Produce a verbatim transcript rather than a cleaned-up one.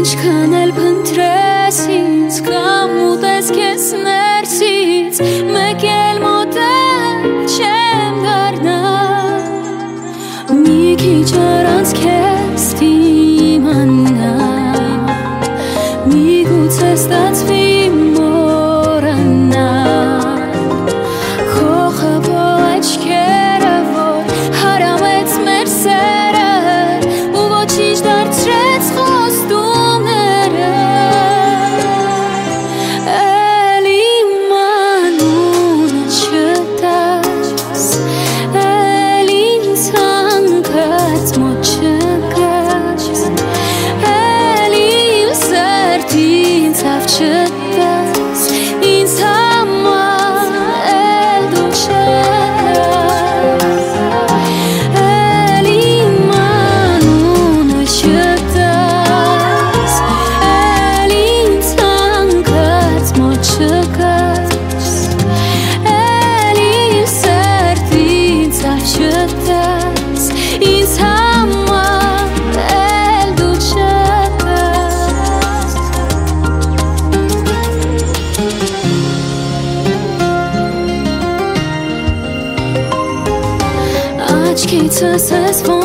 ինչքան էլ փնտրես ինձ կամ ուտես քեզ ներսից մեկ էլ մոտել չեմ դառնա մի քիչ առանց քեզ դիմանա միգուցե ստացվի մոռանալ քո խաբող աչքերը որ հարամեց մեր սերը ու ոչինչ դարձրեց խոստումները էլ իմ անունը չտաս էլ ինձ հանգած մոտ չգաս էլ իմ սրտին ցավ չտաս ինձ համար էլ դու չկաս էլ իմ անունը չտաս էլ ինձ հանգած մոտ չգաս էլ իմ սրտին ցավ չտաս ինձ համար էլ դու չկաս Աչքիցս ես